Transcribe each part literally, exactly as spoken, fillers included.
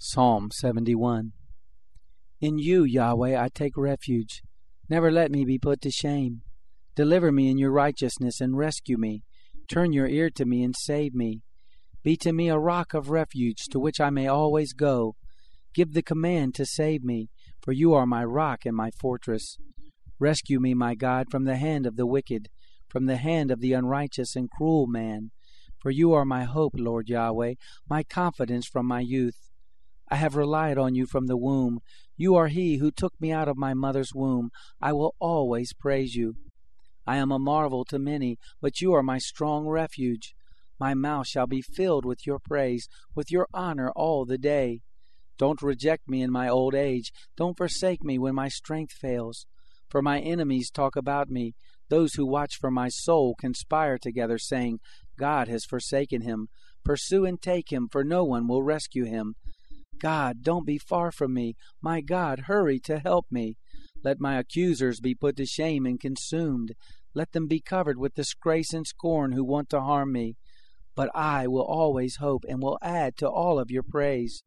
Psalm seventy-one. In you, Yahweh, I take refuge. Never let me be put to shame. Deliver me in your righteousness and rescue me. Turn your ear to me and save me. Be to me a rock of refuge to which I may always go. Give the command to save me, for you are my rock and my fortress. Rescue me, my God, from the hand of the wicked, from the hand of the unrighteous and cruel man. For you are my hope, Lord Yahweh, my confidence from my youth. I have relied on you from the womb. You are he who took me out of my mother's womb. I will always praise you. I am a marvel to many, but you are my strong refuge. My mouth shall be filled with your praise, with your honor all the day. Don't reject me in my old age. Don't forsake me when my strength fails. For my enemies talk about me. Those who watch for my soul conspire together, saying, God has forsaken him. Pursue and take him, for no one will rescue him. God, don't be far from me. My God, hurry to help me. Let my accusers be put to shame and consumed. Let them be covered with disgrace and scorn who want to harm me. But I will always hope and will add to all of your praise.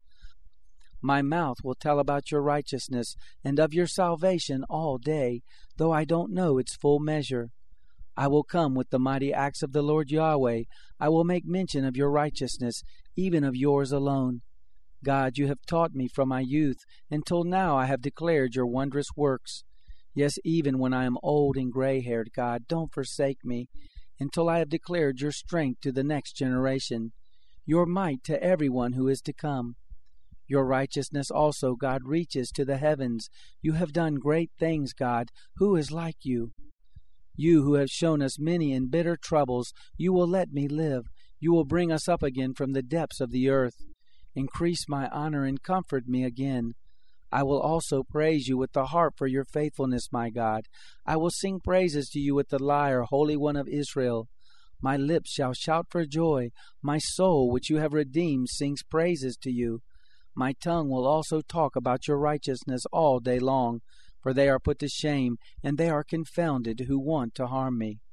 My mouth will tell about your righteousness and of your salvation all day, though I don't know its full measure. I will come with the mighty acts of the Lord Yahweh. I will make mention of your righteousness, even of yours alone. God, you have taught me from my youth. Until now I have declared your wondrous works. Yes, even when I am old and gray-haired, God, don't forsake me, until I have declared your strength to the next generation, your might to everyone who is to come. Your righteousness also, God, reaches to the heavens. You have done great things, God. Who is like you? You who have shown us many and bitter troubles, you will let me live. You will bring us up again from the depths of the earth. Increase my honor and comfort me again. I will also praise you with the harp for your faithfulness, my God. I will sing praises to you with the lyre, Holy One of Israel. My lips shall shout for joy. My soul, which you have redeemed, sings praises to you. My tongue will also talk about your righteousness all day long, for they are put to shame, and they are confounded who want to harm me.